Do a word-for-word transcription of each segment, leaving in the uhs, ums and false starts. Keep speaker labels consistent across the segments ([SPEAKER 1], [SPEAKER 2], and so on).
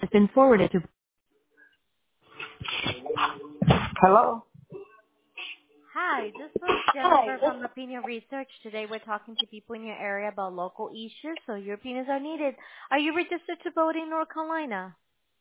[SPEAKER 1] been forwarded to. Hello?
[SPEAKER 2] Hi, this is Jennifer from Opinion Research. Today we're talking to people in your area about local issues, so your opinions are needed. Are you registered to vote in North Carolina?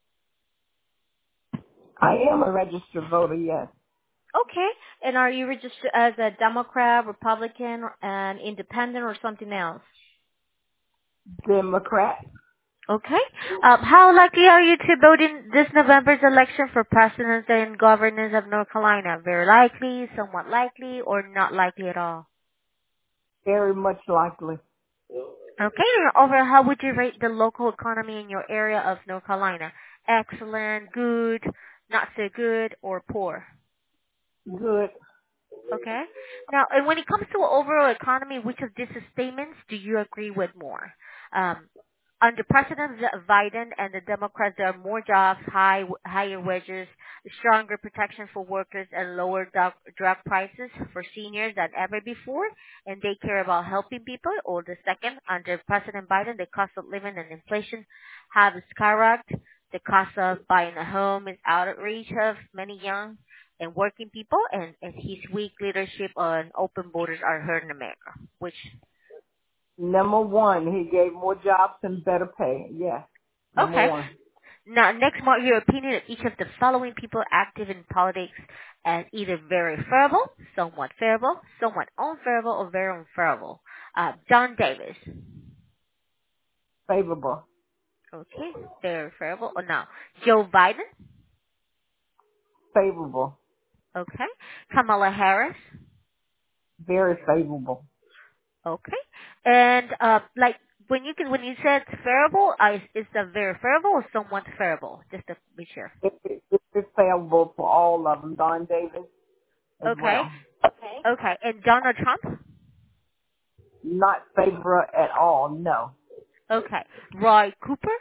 [SPEAKER 1] I am a registered voter, yes.
[SPEAKER 2] Okay. And are you registered as a Democrat, Republican, an independent, or something else?
[SPEAKER 1] Democrat.
[SPEAKER 2] Okay. Um, how likely are you to vote in this November's election for president and governors of North Carolina? Very likely, somewhat likely, or not likely at all?
[SPEAKER 1] Very much likely.
[SPEAKER 2] Okay, and over how would you rate the local economy in your area of North Carolina? Excellent, good, not so good, or poor?
[SPEAKER 1] Good.
[SPEAKER 2] Okay. Now, and when it comes to overall economy, which of these statements do you agree with more? Um, under President Biden and the Democrats, there are more jobs, high, higher wages, stronger protection for workers, and lower drug, drug prices for seniors than ever before, and they care about helping people. Or the second, under President Biden, the cost of living and inflation have skyrocketed. The cost of buying a home is out of reach of many young and working people, and, and his weak leadership on open borders are hurting America. Which,
[SPEAKER 1] Number one, he gave more jobs and better pay. Yes. Number
[SPEAKER 2] okay.
[SPEAKER 1] one.
[SPEAKER 2] Now, next, mark your opinion of each of the following people active in politics as either very favorable, somewhat favorable, somewhat unfavorable, or very unfavorable. Uh, John Davis.
[SPEAKER 1] Favorable.
[SPEAKER 2] Okay, very favorable. Oh, now, Joe Biden.
[SPEAKER 1] Favorable.
[SPEAKER 2] Okay. Kamala Harris.
[SPEAKER 1] Very favorable.
[SPEAKER 2] Okay. And uh, like when you can when you said favorable, uh, is, is that very favorable or somewhat favorable? Just to be sure.
[SPEAKER 1] It, it, it's favorable for all of them. Don Davis as
[SPEAKER 2] Okay.
[SPEAKER 1] well.
[SPEAKER 2] Okay. And Donald Trump.
[SPEAKER 1] Not favorable at all. No.
[SPEAKER 2] Okay. Roy Cooper.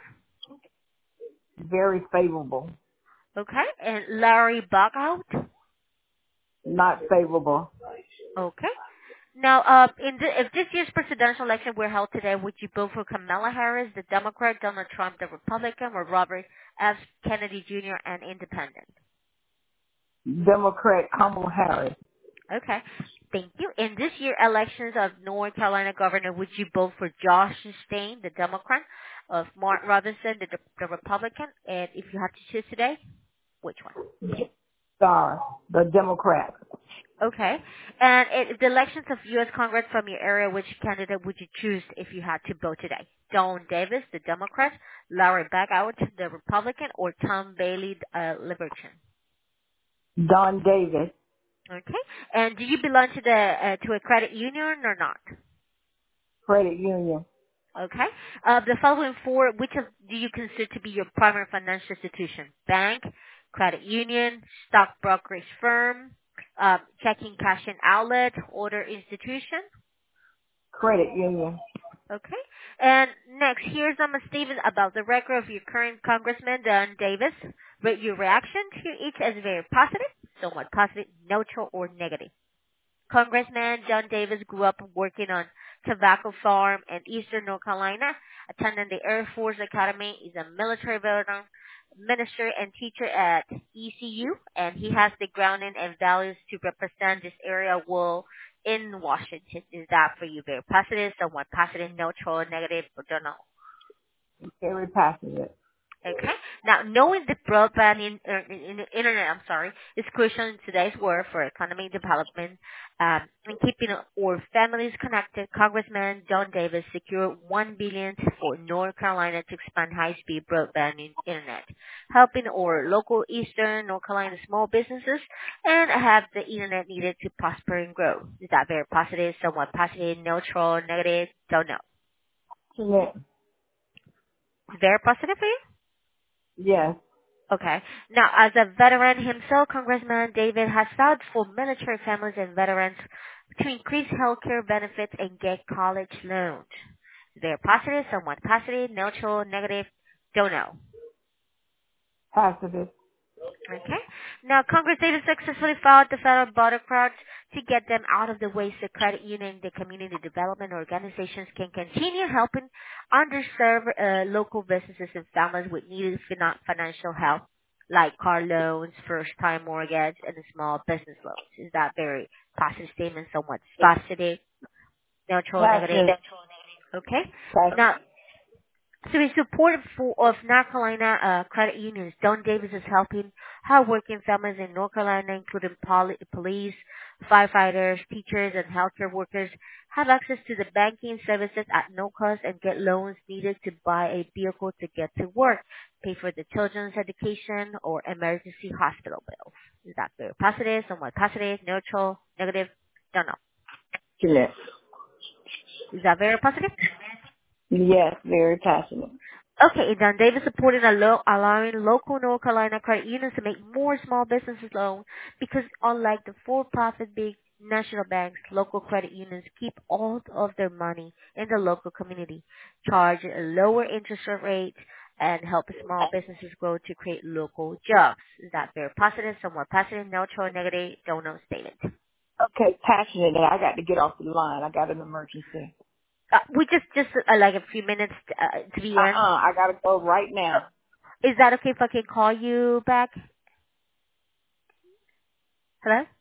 [SPEAKER 1] Very favorable.
[SPEAKER 2] Okay. And Larry Bockout.
[SPEAKER 1] Not favorable.
[SPEAKER 2] Okay. Now, uh, in the, if this year's presidential election were held today, would you vote for Kamala Harris, the Democrat, Donald Trump, the Republican, or Robert F. Kennedy Junior, an independent?
[SPEAKER 1] Democrat Kamala Harris.
[SPEAKER 2] Okay. Thank you. In this year elections of North Carolina governor, would you vote for Josh Stein, the Democrat, of Mark Robinson, the, the Republican? And if you have to choose today, which one?
[SPEAKER 1] Star, the Democrat.
[SPEAKER 2] Okay. And in the elections of U S Congress from your area, which candidate would you choose if you had to vote today? Don Davis, the Democrat, Larry Backout, the Republican, or Tom Bailey, uh, Libertarian?
[SPEAKER 1] Don Davis.
[SPEAKER 2] Okay. And do you belong to the uh, to a credit union or not?
[SPEAKER 1] Credit Union.
[SPEAKER 2] Okay. Uh, the following four, which of do you consider to be your primary financial institution? Bank, credit union, stock brokerage firm, uh, checking cash and outlet, order institution?
[SPEAKER 1] Credit Union.
[SPEAKER 2] Okay. And next, here's um, a statement about the record of your current Congressman, Don Davis. Rate your reaction to each as very positive, somewhat positive, neutral, or negative. Congressman John Davis grew up working on tobacco farm in eastern North Carolina, attended the Air Force Academy, is a military veteran, minister and teacher at E C U, and he has the grounding and values to represent this area well in Washington. Is that for you very positive, somewhat positive, neutral, negative, or don't know?
[SPEAKER 1] Very passionate.
[SPEAKER 2] Okay. Now, knowing that broadband in, uh, in, in internet, I'm sorry, is crucial in today's world for economic development um, and keeping our families connected, Congressman John Davis secured one billion dollars for North Carolina to expand high-speed broadband in internet, helping our local Eastern North Carolina small businesses and have the internet needed to prosper and grow. Is that very positive, somewhat positive, neutral, negative? Don't know.
[SPEAKER 1] Passionate.
[SPEAKER 2] Very positive for you?
[SPEAKER 1] Yes.
[SPEAKER 2] Okay. Now, as a veteran himself, Congressman David has vowed for military families and veterans to increase health care benefits and get college loans. They're positive, somewhat positive, neutral, negative, don't know.
[SPEAKER 1] Positive.
[SPEAKER 2] Okay. Now, Congress even successfully filed the federal bureaucrats to get them out of the way so credit union, the community development organizations can continue helping underserved uh, local businesses and families with needed finan- financial help, like car loans, first-time mortgage, and small business loans. Is that very positive statement, somewhat positive, neutral, negative?
[SPEAKER 1] Passionate.
[SPEAKER 2] Okay.
[SPEAKER 1] Passionate.
[SPEAKER 2] Now, so in support of, of North Carolina uh, credit unions, Don Davis is helping hardworking families in North Carolina, including poli- police, firefighters, teachers, and healthcare workers, have access to the banking services at no cost and get loans needed to buy a vehicle to get to work, pay for the children's education, or emergency hospital bills. Is that very positive, somewhat positive, neutral, negative? Don't know. Is that very positive?
[SPEAKER 1] Yes, very passionate.
[SPEAKER 2] Okay, Don Davis supported a lo- allowing local North Carolina credit unions to make more small businesses loans because unlike the for-profit big national banks, local credit unions keep all of their money in the local community, charge a lower interest rate, and help small businesses grow to create local jobs. Is that very positive, somewhat positive, neutral, negative, don't know statement?
[SPEAKER 1] Okay, passionate. I got to get off the line. I got an emergency.
[SPEAKER 2] Uh, we just, just uh, like a few minutes uh, to the end.
[SPEAKER 1] Uh-uh. I got to go right now.
[SPEAKER 2] Is that okay if I can call you back? Hello?